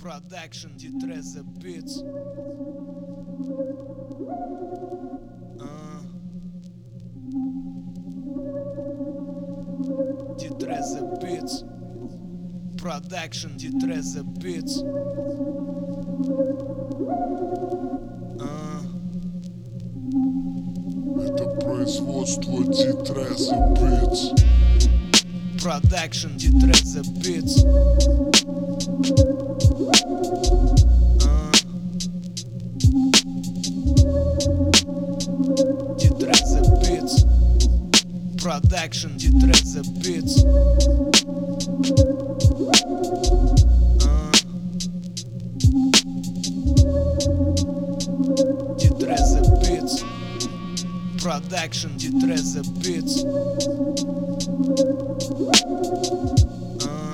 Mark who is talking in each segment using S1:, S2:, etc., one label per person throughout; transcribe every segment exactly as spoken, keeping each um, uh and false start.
S1: Production de treze Beats. Ah. De treze Beats. Production de treze Beats. Ah.
S2: Это производство ди трeze Beats.
S1: Production de treze Beats. Ah. De treze Beats. Production de treze Beats. Ah. De treze Beats. Production de treze Beats. Ah.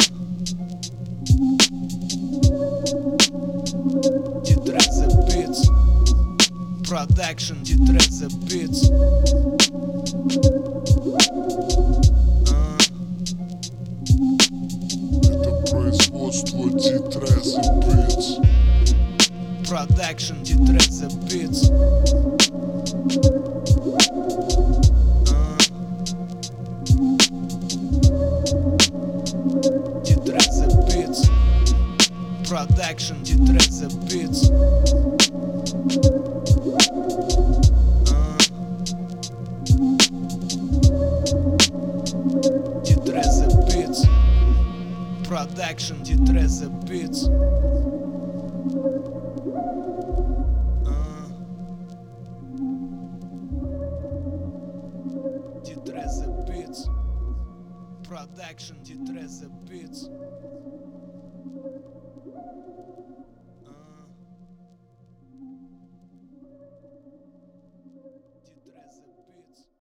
S1: De treze Beats. Production de treze Beats. Ah.
S2: Это производство ди трeze Beats.
S1: Production de treze Beats. Ah. De treze Beats. Production de treze Beats. Ah. De treze Beats. Production de treze Beats. Ah. De treze Beats. Production de treze Beats.